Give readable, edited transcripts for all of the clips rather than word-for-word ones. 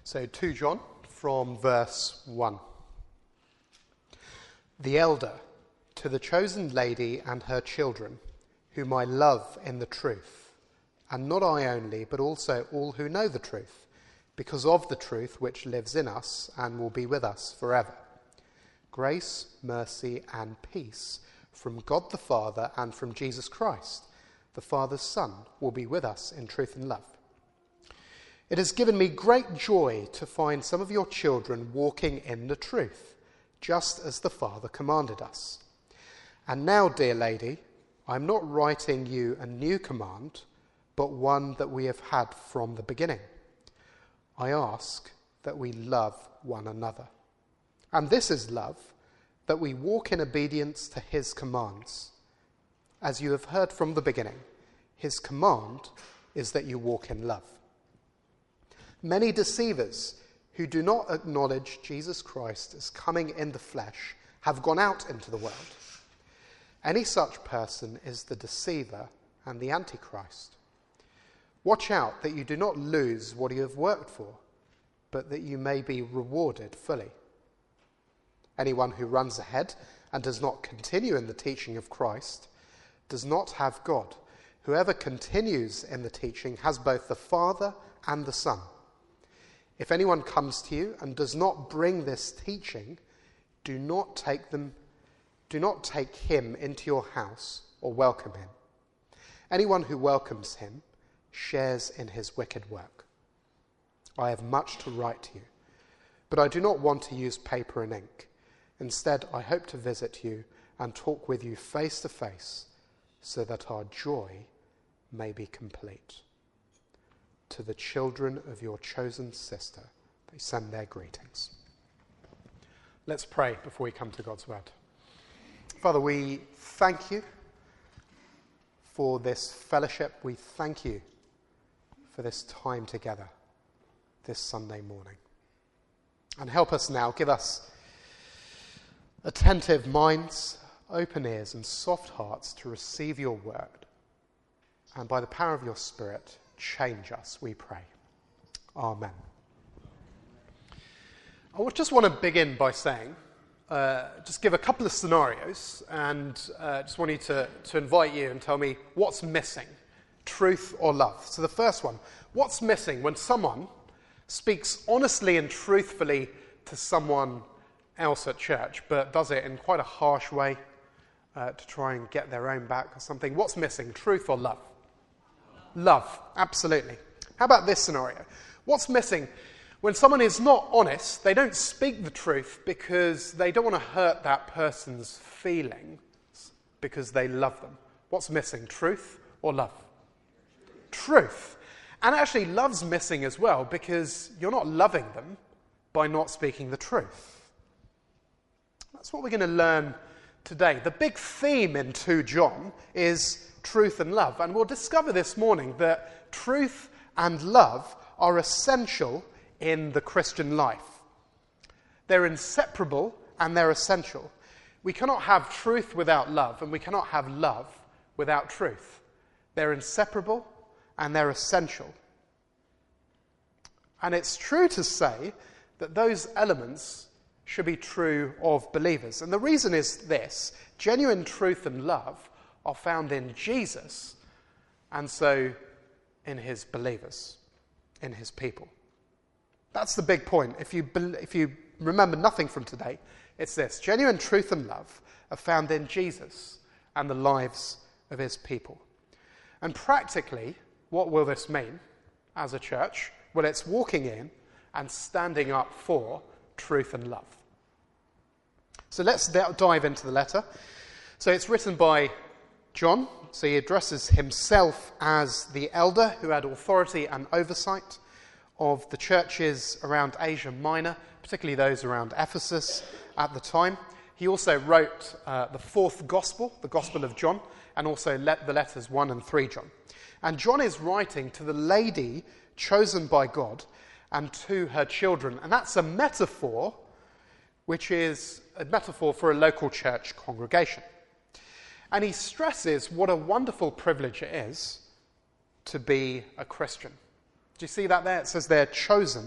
So 2 John from verse 1. The elder, to the chosen lady and her children, whom I love in the truth, and not I only, but also all who know the truth, because of the truth which lives in us and will be with us forever. Grace, mercy, and peace from God the Father and from Jesus Christ, the Father's Son, will be with us in truth and love. It has given me great joy to find some of your children walking in the truth, just as the Father commanded us. And now, dear lady, I am not writing you a new command, but one that we have had from the beginning. I ask that we love one another. And this is love, that we walk in obedience to his commands. As you have heard from the beginning, his command is that you walk in love. Many deceivers who do not acknowledge Jesus Christ as coming in the flesh have gone out into the world. Any such person is the deceiver and the Antichrist. Watch out that you do not lose what you have worked for, but that you may be rewarded fully. Anyone who runs ahead and does not continue in the teaching of Christ does not have God. Whoever continues in the teaching has both the Father and the Son. If anyone comes to you and does not bring this teaching, do not take him into your house or welcome him. Anyone who welcomes him shares in his wicked work. I have much to write to you, but I do not want to use paper and ink. Instead, I hope to visit you and talk with you face to face, so that our joy may be complete. To the children of your chosen sister, they send their greetings. Let's pray before we come to God's word. Father, we thank you for this fellowship. We thank you for this time together this Sunday morning. And help us now, give us attentive minds, open ears and soft hearts to receive your word. And by the power of your Spirit, change us, we pray. Amen. I just want to begin by saying, just give a couple of scenarios, and just want you to invite you and tell me what's missing, truth or love. So the first one, what's missing when someone speaks honestly and truthfully to someone else at church, but does it in quite a harsh way to try and get their own back or something? What's missing, truth or love? Love, absolutely. How about this scenario? What's missing when someone is not honest? They don't speak the truth because they don't want to hurt that person's feelings because they love them. What's missing, truth or love? Truth. And actually, love's missing as well because you're not loving them by not speaking the truth. That's what we're going to learn today. The big theme in 2 John is truth and love. And we'll discover this morning that truth and love are essential in the Christian life. They're inseparable and they're essential. We cannot have truth without love, and we cannot have love without truth. They're inseparable and they're essential. And it's true to say that those elements should be true of believers. And the reason is this: genuine truth and love are found in Jesus, and so in his believers, in his people. That's the big point. If you remember nothing from today, it's this: genuine truth and love are found in Jesus and the lives of his people. And practically, what will this mean as a church? Well, it's walking in and standing up for truth and love. So let's dive into the letter. So it's written by John, so he addresses himself as the elder who had authority and oversight of the churches around Asia Minor, particularly those around Ephesus at the time. He also wrote the fourth gospel, the Gospel of John, and also the letters 1 and 3 John. And John is writing to the lady chosen by God and to her children. And that's a metaphor, which is a metaphor for a local church congregation. And he stresses what a wonderful privilege it is to be a Christian. Do you see that there? It says they're chosen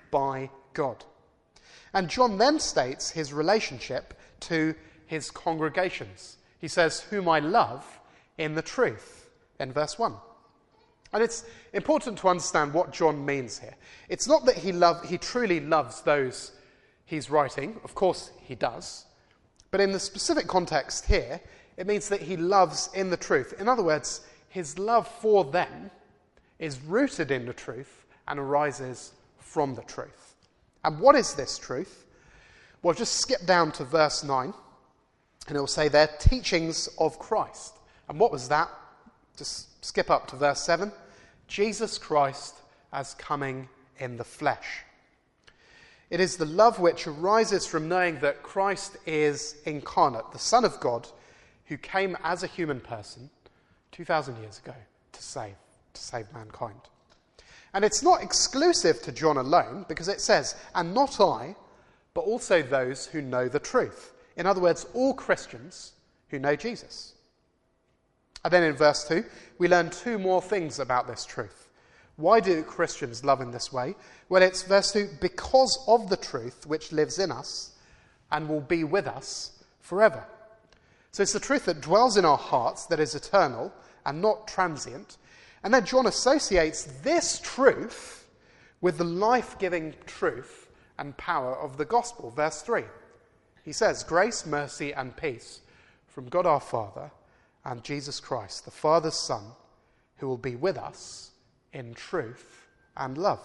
by God. And John then states his relationship to his congregations. He says, whom I love in the truth, in verse 1. And it's important to understand what John means here. It's not that he truly loves those he's writing. Of course he does. But in the specific context here, it means that he loves in the truth. In other words, his love for them is rooted in the truth and arises from the truth. And what is this truth? Well, just skip down to verse 9, and it will say they're teachings of Christ. And what was that? Just skip up to verse 7. Jesus Christ as coming in the flesh. It is the love which arises from knowing that Christ is incarnate, the Son of God, who came as a human person 2,000 years ago to save mankind. And it's not exclusive to John alone, because it says, and not I, but also those who know the truth. In other words, all Christians who know Jesus. And then in verse 2, we learn two more things about this truth. Why do Christians love in this way? Well, it's verse 2, because of the truth which lives in us and will be with us forever. So it's the truth that dwells in our hearts that is eternal and not transient. And then John associates this truth with the life-giving truth and power of the gospel. Verse 3, he says, grace, mercy, and peace from God our Father and Jesus Christ, the Father's Son, who will be with us in truth and love.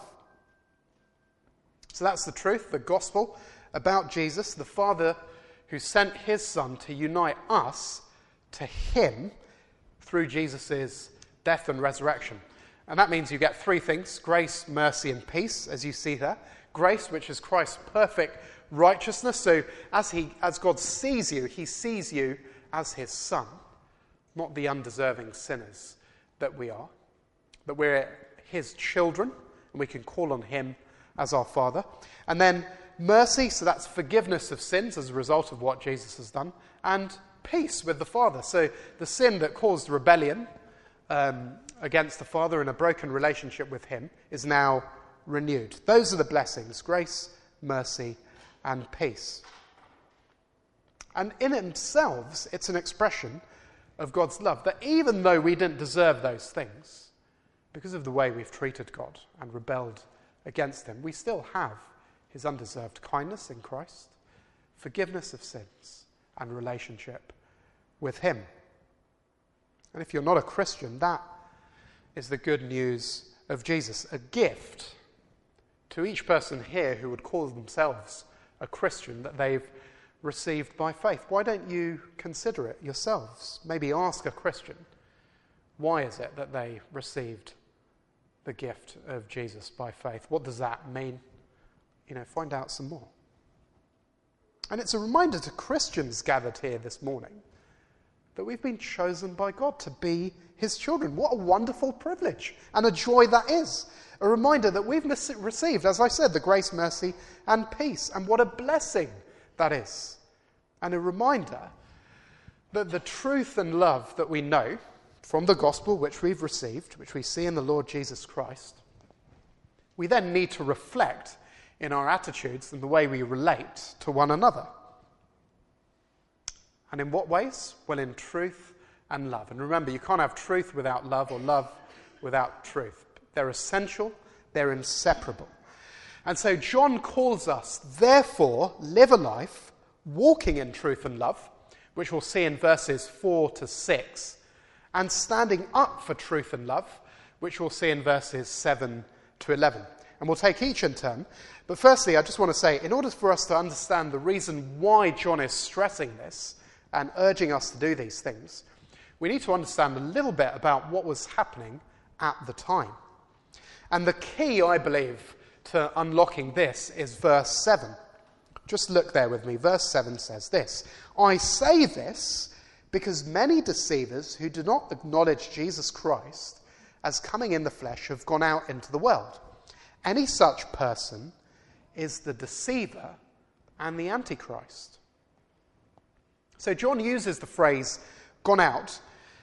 So that's the truth, the gospel about Jesus, the Father who sent his Son to unite us to him through Jesus' death and resurrection. And that means you get three things: grace, mercy, and peace, as you see there. Grace, which is Christ's perfect righteousness. So as God sees you, he sees you as his Son, not the undeserving sinners that we are. That we're his children, and we can call on him as our Father. And then mercy, so that's forgiveness of sins as a result of what Jesus has done. And peace with the Father. So the sin that caused rebellion against the Father and a broken relationship with him is now renewed. Those are the blessings: grace, mercy, and peace. And in themselves, it's an expression of God's love, that even though we didn't deserve those things, because of the way we've treated God and rebelled against him, we still have his undeserved kindness in Christ, forgiveness of sins, and relationship with him. And if you're not a Christian, that is the good news of Jesus, a gift to each person here who would call themselves a Christian that they've received by faith. Why don't you consider it yourselves? Maybe ask a Christian, why is it that they received the gift of Jesus by faith? What does that mean? Find out some more. And it's a reminder to Christians gathered here this morning that we've been chosen by God to be his children. What a wonderful privilege and a joy that is. A reminder that we've received, as I said, the grace, mercy, and peace. And what a blessing that is. And a reminder that the truth and love that we know from the gospel, which we've received, which we see in the Lord Jesus Christ, we then need to reflect in our attitudes and the way we relate to one another. And in what ways? Well, in truth and love. And remember, you can't have truth without love, or love without truth. They're essential, they're inseparable. And so John calls us, therefore, live a life walking in truth and love, which we'll see in verses 4 to 6, and standing up for truth and love, which we'll see in verses 7 to 11. And we'll take each in turn. But firstly, I just want to say, in order for us to understand the reason why John is stressing this and urging us to do these things, we need to understand a little bit about what was happening at the time. And the key, I believe, to unlocking this is verse 7. Just look there with me. Verse 7 says this: I say this because many deceivers who do not acknowledge Jesus Christ as coming in the flesh have gone out into the world. Any such person is the deceiver and the Antichrist. So John uses the phrase gone out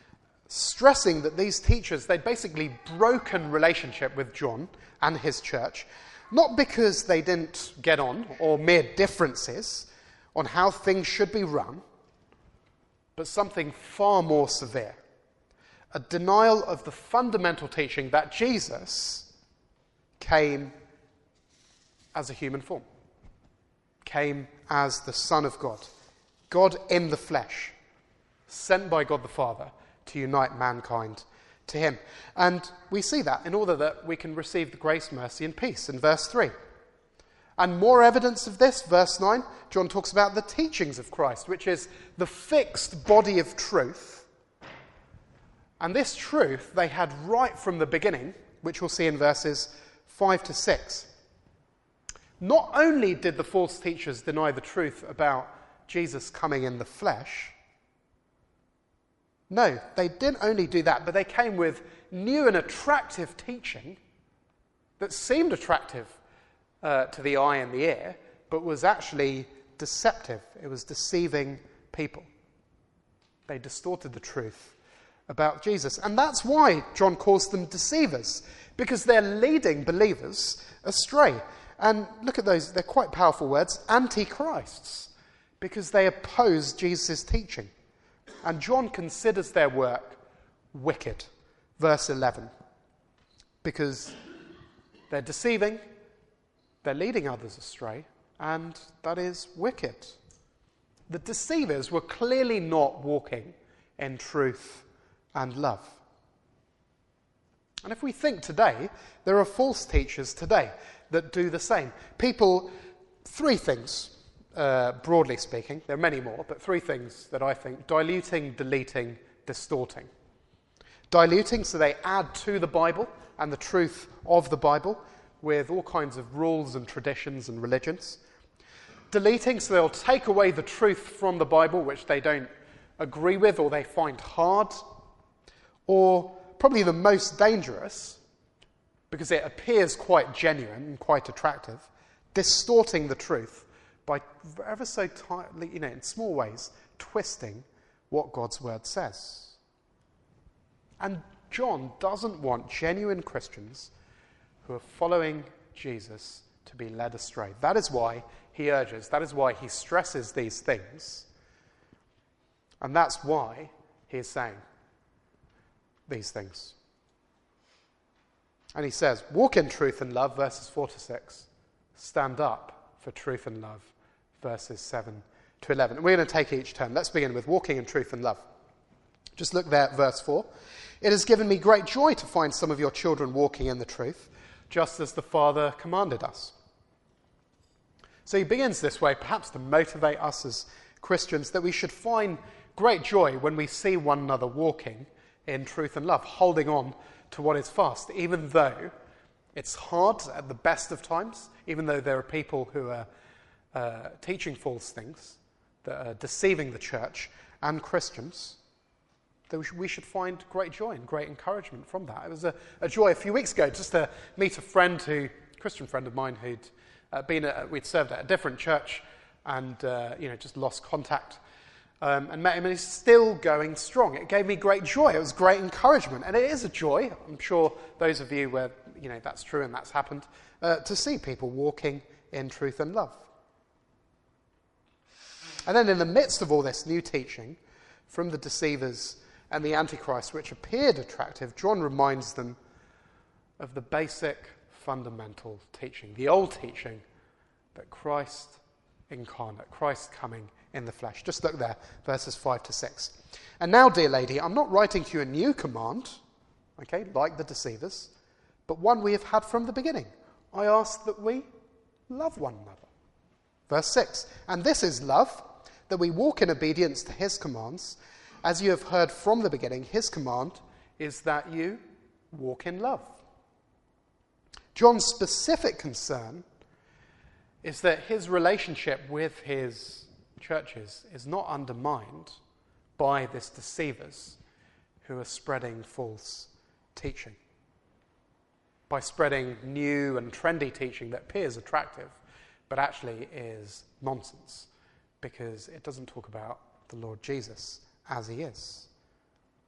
stressing that these teachers, they'd basically broken relationship with John and his church, not because they didn't get on or mere differences on how things should be run, but something far more severe. A denial of the fundamental teaching that Jesus came as a human form, came as the Son of God, God in the flesh, sent by God the Father to unite mankind to him. And we see that in order that we can receive the grace, mercy, and peace in verse 3. And more evidence of this, verse 9, John talks about the teachings of Christ, which is the fixed body of truth. And this truth they had right from the beginning, which we'll see in verses 5 to 6. Not only did the false teachers deny the truth about Jesus coming in the flesh, no, they didn't only do that, but they came with new and attractive teaching that seemed attractive to the eye and the ear, but was actually deceptive. It was deceiving people. They distorted the truth about Jesus. And that's why John calls them deceivers, because they're leading believers astray. And look at those, they're quite powerful words, antichrists, because they oppose Jesus' teaching. And John considers their work wicked. Verse 11. Because they're deceiving, they're leading others astray, and that is wicked. The deceivers were clearly not walking in truth and love. And if we think today, there are false teachers today that do the same. People, three things, broadly speaking, there are many more, but three things that I think: diluting, deleting, distorting. Diluting, so they add to the Bible and the truth of the Bible with all kinds of rules and traditions and religions. Deleting, so they'll take away the truth from the Bible, which they don't agree with or they find hard. Or probably the most dangerous, because it appears quite genuine and quite attractive, distorting the truth by ever so tightly, in small ways, twisting what God's word says. And John doesn't want genuine Christians who are following Jesus to be led astray. That is why he urges, that is why he stresses these things. And that's why he is saying these things. And he says, walk in truth and love, verses 4 to 6. Stand up for truth and love, verses 7 to 11. And we're going to take each turn. Let's begin with walking in truth and love. Just look there at verse 4. It has given me great joy to find some of your children walking in the truth, just as the Father commanded us. So he begins this way, perhaps to motivate us as Christians, that we should find great joy when we see one another walking in truth and love, holding on to what is fast, even though it's hard at the best of times, even though there are people who are teaching false things, that are deceiving the church and Christians. We should find great joy and great encouragement from that. It was a joy a few weeks ago just to meet a Christian friend of mine who'd we'd served at a different church and just lost contact and met him, and he's still going strong. It gave me great joy. It was great encouragement, and it is a joy. I'm sure those of you where that's true and that's happened, to see people walking in truth and love. And then in the midst of all this new teaching from the deceivers and the Antichrist, which appeared attractive, John reminds them of the basic fundamental teaching, the old teaching that Christ incarnate, Christ coming in the flesh. Just look there, verses 5 to 6. And now, dear lady, I'm not writing to you a new command, okay, like the deceivers, but one we have had from the beginning. I ask that we love one another. Verse 6. And this is love, that we walk in obedience to his commands. As you have heard from the beginning, his command is that you walk in love. John's specific concern is that his relationship with his churches is not undermined by these deceivers who are spreading false teaching, by spreading new and trendy teaching that appears attractive but actually is nonsense, because it doesn't talk about the Lord Jesus as he is.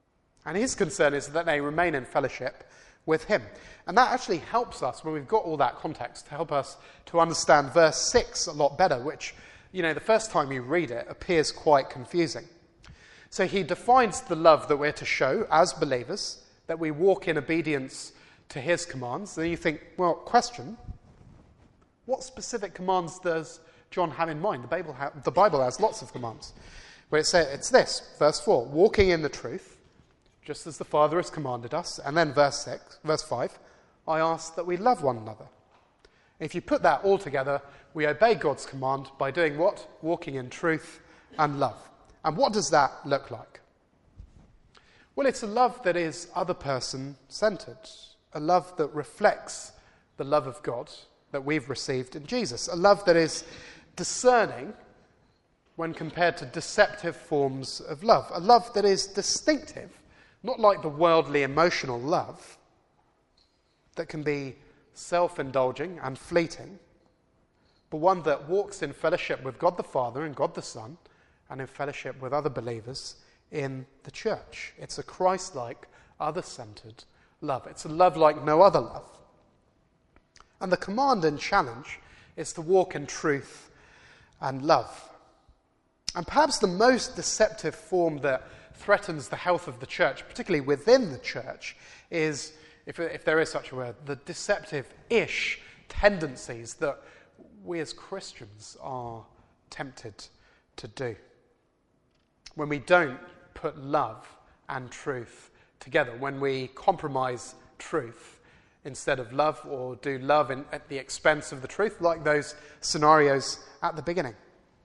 And his concern is that they remain in fellowship with him. And that actually helps us, when we've got all that context, to help us to understand verse 6 a lot better, which, the first time you read it appears quite confusing. So he defines the love that we're to show as believers, that we walk in obedience to his commands. Then you think, well, question, what specific commands does John have in mind? The Bible has lots of commands. Where it's this, verse 4, walking in the truth, just as the Father has commanded us. And then verse 5, I ask that we love one another. If you put that all together, we obey God's command by doing what? Walking in truth and love. And what does that look like? Well, it's a love that is other person centered, a love that reflects the love of God that we've received in Jesus, a love that is discerning when compared to deceptive forms of love, a love that is distinctive, not like the worldly emotional love that can be self-indulging and fleeting, but one that walks in fellowship with God the Father and God the Son, and in fellowship with other believers in the church. It's a Christ-like, other-centered love. It's a love like no other love. And the command and challenge is to walk in truth and love. And perhaps the most deceptive form that threatens the health of the church, particularly within the church, is, if there is such a word, the deceptive-ish tendencies that we as Christians are tempted to do. When we don't put love and truth together, when we compromise truth instead of love, or do love at the expense of the truth, like those scenarios at the beginning.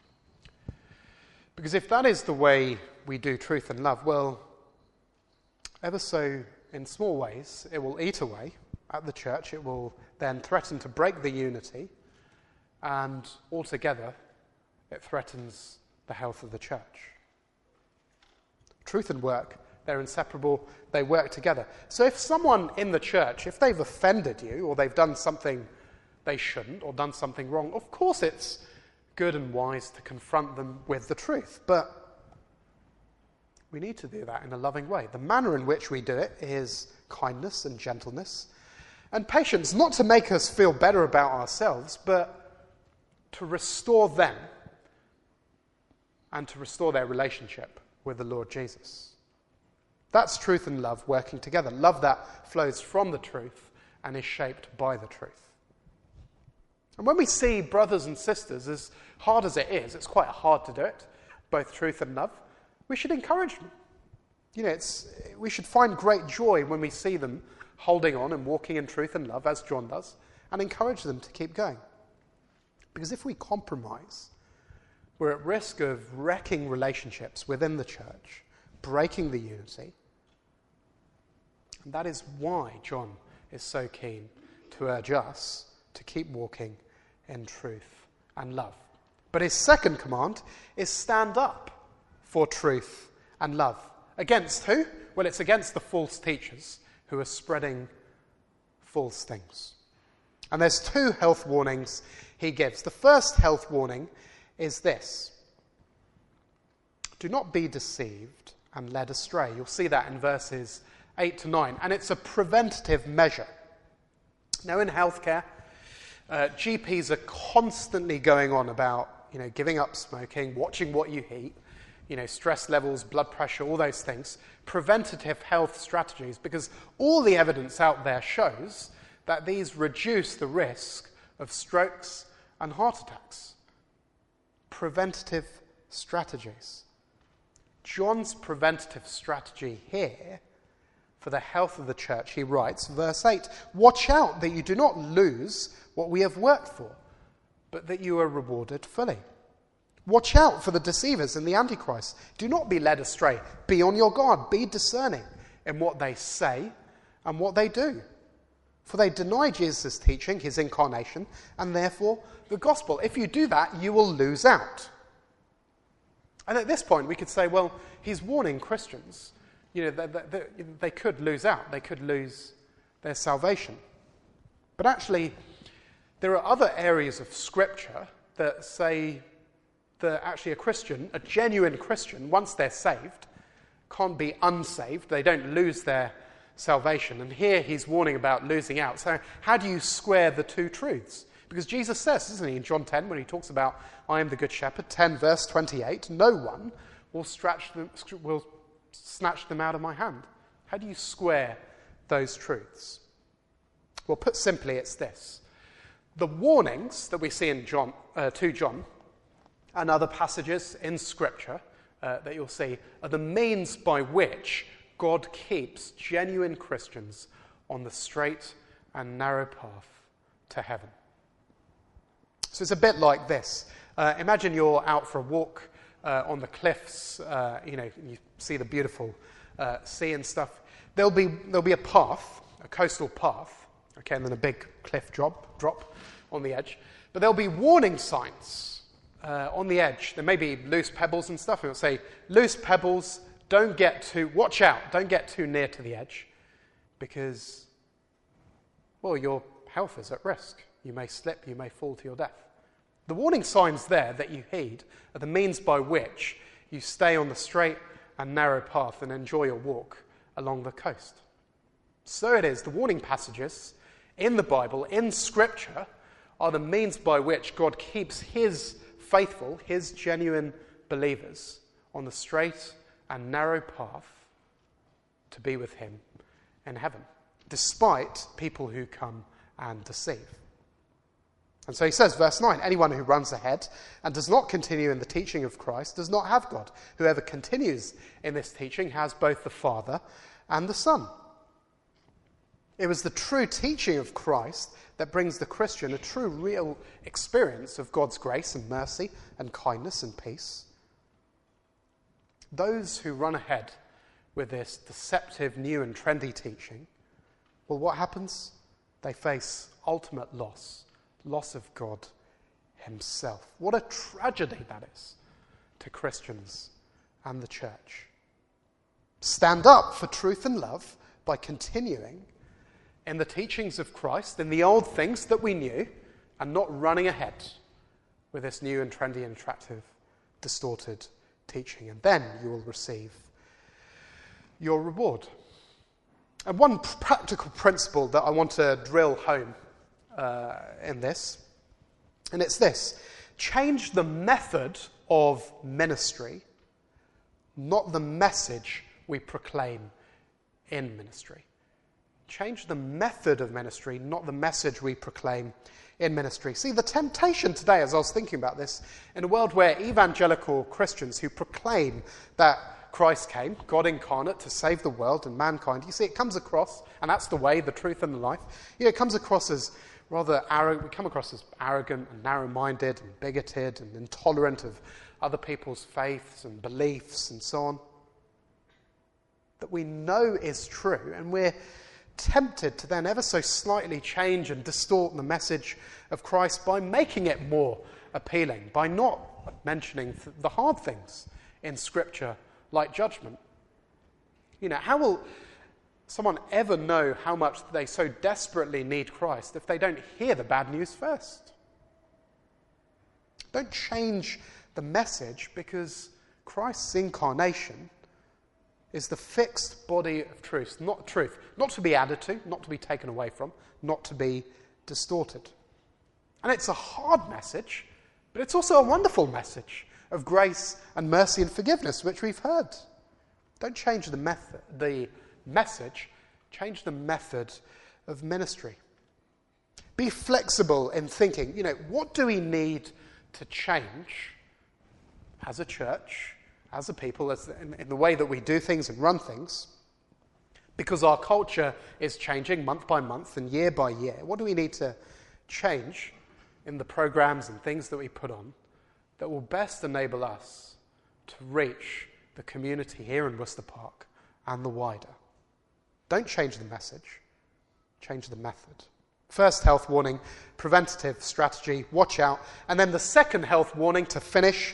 Because if that is the way we do truth and love, well, ever so in small ways, it will eat away at the church. It will then threaten to break the unity, and altogether it threatens the health of the church. Truth and work, they're inseparable, they work together. So if someone in the church, if they've offended you, or they've done something they shouldn't, or done something wrong, of course it's good and wise to confront them with the truth, but we need to do that in a loving way. The manner in which we do it is kindness and gentleness and patience, not to make us feel better about ourselves, but to restore them and to restore their relationship with the Lord Jesus. That's truth and love working together. Love that flows from the truth and is shaped by the truth. And when we see brothers and sisters, as hard as it is, it's quite hard to do it, both truth and love, we should encourage them. We should find great joy when we see them holding on and walking in truth and love, as John does, and encourage them to keep going. Because if we compromise, we're at risk of wrecking relationships within the church, breaking the unity. And that is why John is so keen to urge us to keep walking in truth and love. But his second command is stand up for truth and love. Against who? Well, it's against the false teachers who are spreading false things. And there's two health warnings he gives. The first health warning is this: do not be deceived and led astray. You'll see that in verses 8 to 9. And it's a preventative measure. Now, in healthcare, GPs are constantly going on about, giving up smoking, watching what you eat, stress levels, blood pressure, all those things. Preventative health strategies, because all the evidence out there shows that these reduce the risk of strokes and heart attacks. Preventative strategies. John's preventative strategy here for the health of the church, he writes, verse 8, watch out that you do not lose what we have worked for, but that you are rewarded fully. Watch out for the deceivers and the antichrist. Do not be led astray. Be on your guard. Be discerning in what they say and what they do. For they deny Jesus' teaching, his incarnation, and therefore the gospel. If you do that, you will lose out. And at this point, we could say, well, he's warning Christians. They could lose out. They could lose their salvation. But actually, there are other areas of Scripture that say that actually a Christian, a genuine Christian, once they're saved, can't be unsaved. They don't lose their salvation. And here he's warning about losing out. So how do you square the two truths? Because Jesus says, doesn't he, in John 10, when he talks about, I am the good shepherd, 10 verse 28, no one will snatch them out of my hand. How do you square those truths? Well, put simply, it's this. The warnings that we see in 2 John and other passages in Scripture that you'll see are the means by which God keeps genuine Christians on the straight and narrow path to heaven. So it's a bit like this. Imagine you're out for a walk on the cliffs. You see the beautiful sea and stuff. There'll be a path, a coastal path, okay, and then a big cliff drop on the edge. But there'll be warning signs on the edge. There may be loose pebbles and stuff. And it'll say, loose pebbles, watch out, don't get too near to the edge because, well, your health is at risk. You may slip, you may fall to your death. The warning signs there that you heed are the means by which you stay on the straight and narrow path and enjoy your walk along the coast. So it is, the warning passages in the Bible, in Scripture, are the means by which God keeps his faithful, his genuine believers on the straight and narrow path to be with him in heaven, despite people who come and deceive. And so he says, verse 9, anyone who runs ahead and does not continue in the teaching of Christ does not have God. Whoever continues in this teaching has both the Father and the Son. It was the true teaching of Christ that brings the Christian a true, real experience of God's grace and mercy and kindness and peace. Those who run ahead with this deceptive, new and trendy teaching, well, what happens? They face ultimate loss of God himself. What a tragedy that is to Christians and the church. Stand up for truth and love by continuing in the teachings of Christ, in the old things that we knew, and not running ahead with this new and trendy and attractive, distorted teaching. And then you will receive your reward. And one practical principle that I want to drill home in this, and it's this: change the method of ministry, not the message we proclaim in ministry. Change the method of ministry, not the message we proclaim in ministry. See, the temptation today, as I was thinking about this, in a world where evangelical Christians who proclaim that Christ came, God incarnate, to save the world and mankind, you see, it comes across, and that's the way, the truth, and the life, it comes across as rather arrogant. We come across as arrogant and narrow-minded and bigoted and intolerant of other people's faiths and beliefs and so on. That we know is true, and we're tempted to then ever so slightly change and distort the message of Christ by making it more appealing, by not mentioning the hard things in Scripture like judgment. How will someone ever know how much they so desperately need Christ if they don't hear the bad news first? Don't change the message, because Christ's incarnation is the fixed body of truth, not to be added to, not to be taken away from, not to be distorted. And it's a hard message, but it's also a wonderful message of grace and mercy and forgiveness, which we've heard. Don't change the message, change the method of ministry. Be flexible in thinking, what do we need to change as a church, as a people, in the way that we do things and run things, because our culture is changing month by month and year by year. What do we need to change in the programs and things that we put on that will best enable us to reach the community here in Worcester Park and the wider? Don't change the message, change the method. First health warning, preventative strategy, watch out. And then the second health warning to finish,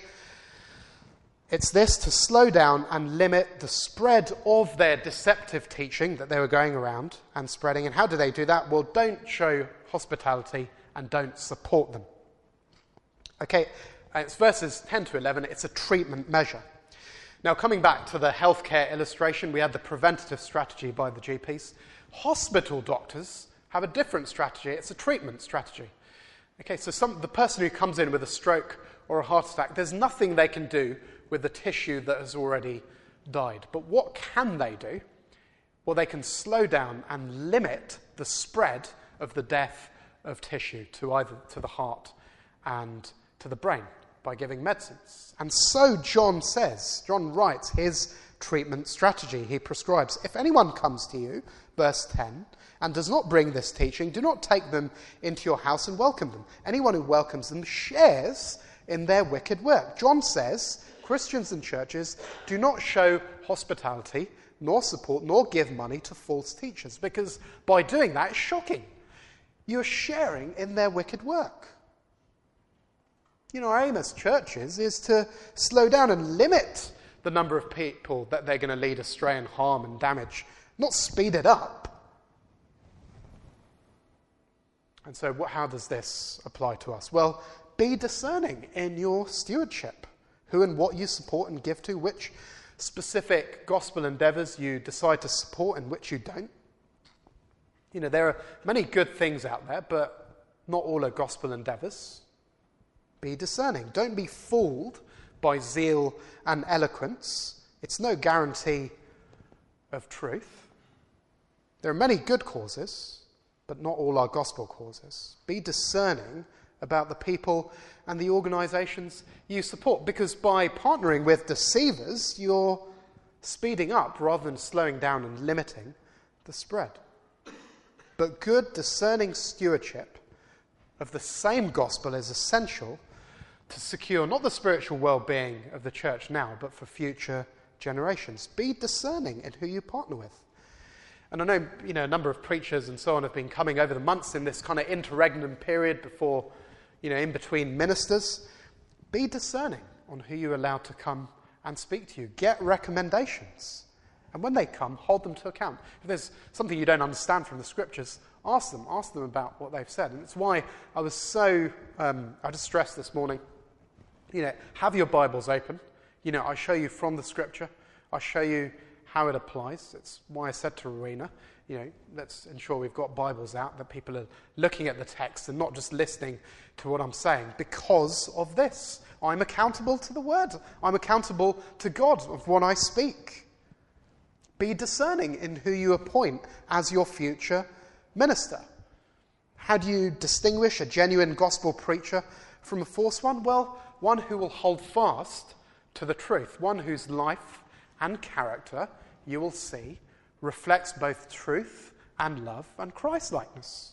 it's this: to slow down and limit the spread of their deceptive teaching that they were going around and spreading. And how do they do that? Well, don't show hospitality and don't support them. Okay, it's verses 10 to 11. It's a treatment measure. Now, coming back to the healthcare illustration, we had the preventative strategy by the GPs. Hospital doctors have a different strategy. It's a treatment strategy. Okay, so the person who comes in with a stroke or a heart attack, there's nothing they can do with the tissue that has already died. But what can they do? Well, they can slow down and limit the spread of the death of tissue to either to the heart and to the brain by giving medicines. And so John writes his treatment strategy. He prescribes, if anyone comes to you, verse 10, and does not bring this teaching, do not take them into your house and welcome them. Anyone who welcomes them shares in their wicked work. John says Christians and churches do not show hospitality, nor support, nor give money to false teachers, because by doing that, it's shocking. You're sharing in their wicked work. Our aim as churches is to slow down and limit the number of people that they're going to lead astray and harm and damage, not speed it up. And so how does this apply to us? Well, be discerning in your stewardship, who and what you support and give to, which specific gospel endeavours you decide to support and which you don't. There are many good things out there, but not all are gospel endeavours. Be discerning. Don't be fooled by zeal and eloquence. It's no guarantee of truth. There are many good causes, but not all are gospel causes. Be discerning about the people and the organisations you support, because by partnering with deceivers, you're speeding up rather than slowing down and limiting the spread. But good, discerning stewardship of the same gospel is essential to secure not the spiritual well-being of the church now, but for future generations. Be discerning in who you partner with. And I know, a number of preachers and so on have been coming over the months in this kind of interregnum period before, in between ministers. Be discerning on who you allow to come and speak to you. Get recommendations. And when they come, hold them to account. If there's something you don't understand from the scriptures, ask them about what they've said. And it's why I was so, I just stressed this morning, have your Bibles open. I show you from the scripture. I show you how it applies. It's why I said to Rowena, let's ensure we've got Bibles out, that people are looking at the text and not just listening to what I'm saying. Because of this, I'm accountable to the word. I'm accountable to God of what I speak. Be discerning in who you appoint as your future minister. How do you distinguish a genuine gospel preacher from a false one? Well, one who will hold fast to the truth, one whose life and character, you will see, reflects both truth and love and Christ-likeness.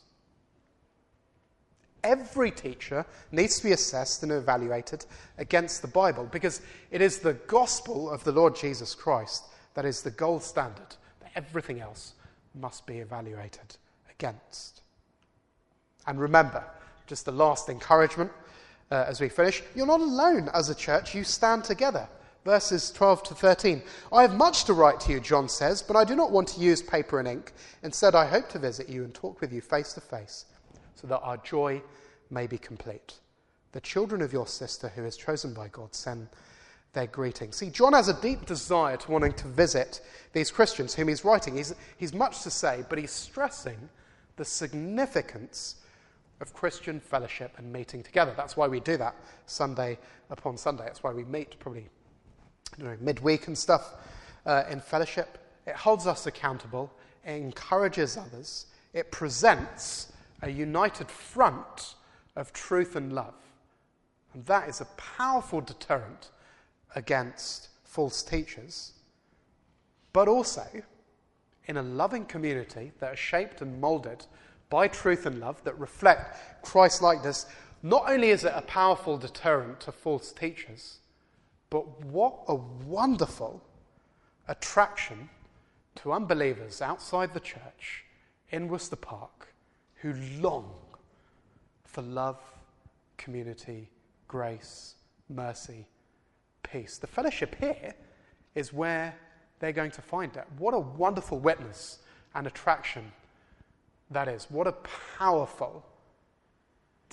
Every teacher needs to be assessed and evaluated against the Bible, because it is the gospel of the Lord Jesus Christ that is the gold standard that everything else must be evaluated against. And remember, just the last encouragement as we finish, you're not alone as a church, you stand together. Verses 12 to 13. I have much to write to you, John says, but I do not want to use paper and ink. Instead, I hope to visit you and talk with you face to face, so that our joy may be complete. The children of your sister who is chosen by God send their greetings. See, John has a deep desire to wanting to visit these Christians whom he's writing. He's much to say, but he's stressing the significance of Christian fellowship and meeting together. That's why we do that Sunday upon Sunday. That's why we meet probably midweek and stuff in fellowship. It holds us accountable. It encourages others. It presents a united front of truth and love. And that is a powerful deterrent against false teachers, but also in a loving community that are shaped and moulded by truth and love that reflect Christ-likeness. Not only is it a powerful deterrent to false teachers, but what a wonderful attraction to unbelievers outside the church in Worcester Park who long for love, community, grace, mercy, peace. The fellowship here is where they're going to find it. What a wonderful witness and attraction that is. What a powerful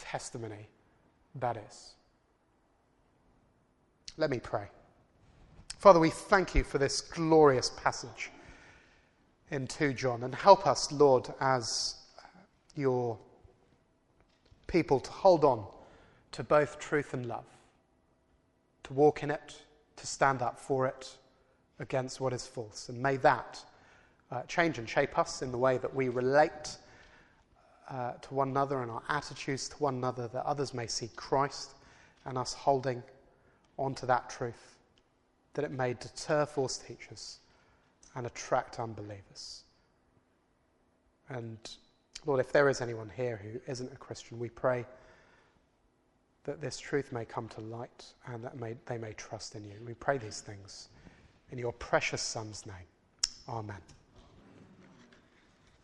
testimony that is. Let me pray. Father, we thank you for this glorious passage in 2 John, and help us, Lord, as your people, to hold on to both truth and love, to walk in it, to stand up for it against what is false. And may that change and shape us in the way that we relate to one another and our attitudes to one another, that others may see Christ and us holding on to that truth, that it may deter false teachers and attract unbelievers. And Lord, if there is anyone here who isn't a Christian, we pray that this truth may come to light and that they may trust in you. We pray these things in your precious Son's name. Amen.